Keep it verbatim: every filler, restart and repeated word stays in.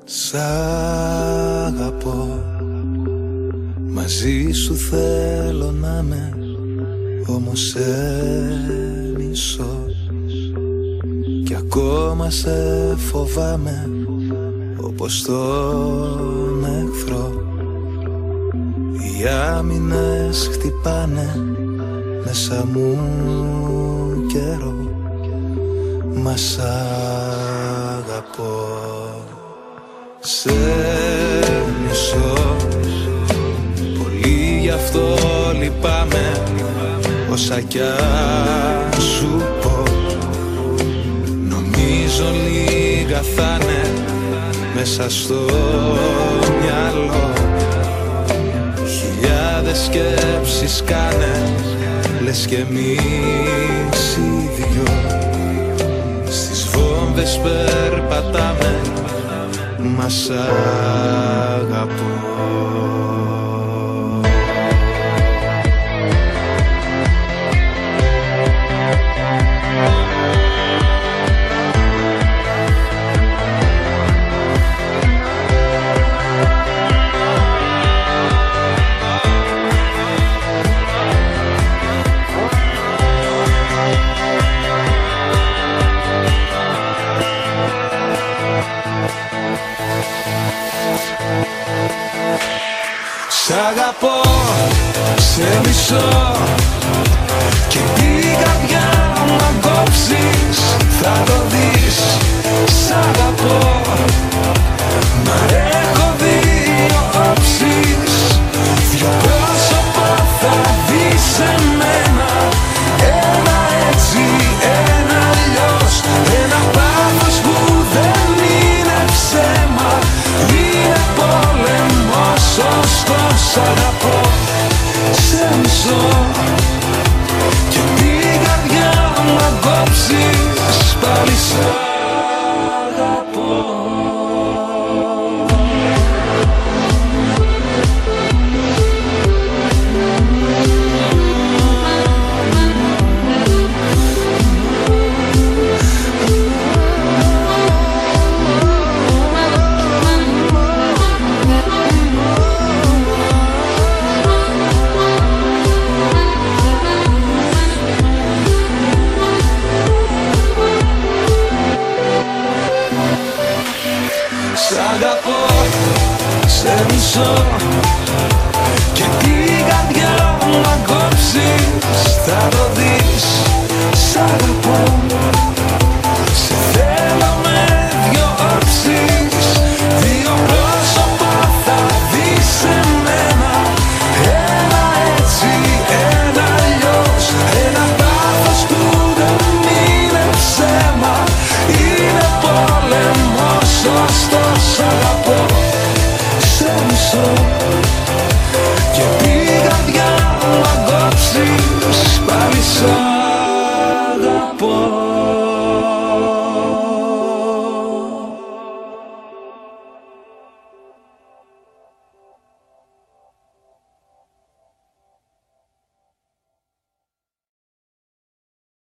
Σ' αγαπώ, μαζί σου θέλω να με, όμως σε μισώ κι ακόμα σε φοβάμαι όπως τον εχθρό. Οι άμυνες χτυπάνε μέσα μου καιρό, μα σ' αγαπώ. Σε μισώ πολύ, γι' αυτό λυπάμαι όσα κι αν σου πω. Νομίζω λίγα θα'ναι μέσα στο μυαλό. Χιλιάδες σκέψεις κάνε, λες κι εμείς οι δυο στις βόμβες περπατάμε, μα σ' αγαπώ. Σ' αγαπώ, σε μισώ και την καρδιά μου αν κόψεις θα το δεις. Σ' αγαπώ, μα έχω δύο όψεις, δυο πρόσωπα θα δεις σε μένα. Ένα έτσι, ένα αλλιώς, ένα πάθος που δεν είναι ψέμα, είναι πόλεμος σωστός. Σ' αγαπώ, σε μισώ και την καρδιά μου αν κόψεις πάλι σ' αγαπώ. Σ' αγαπώ, σε μισώ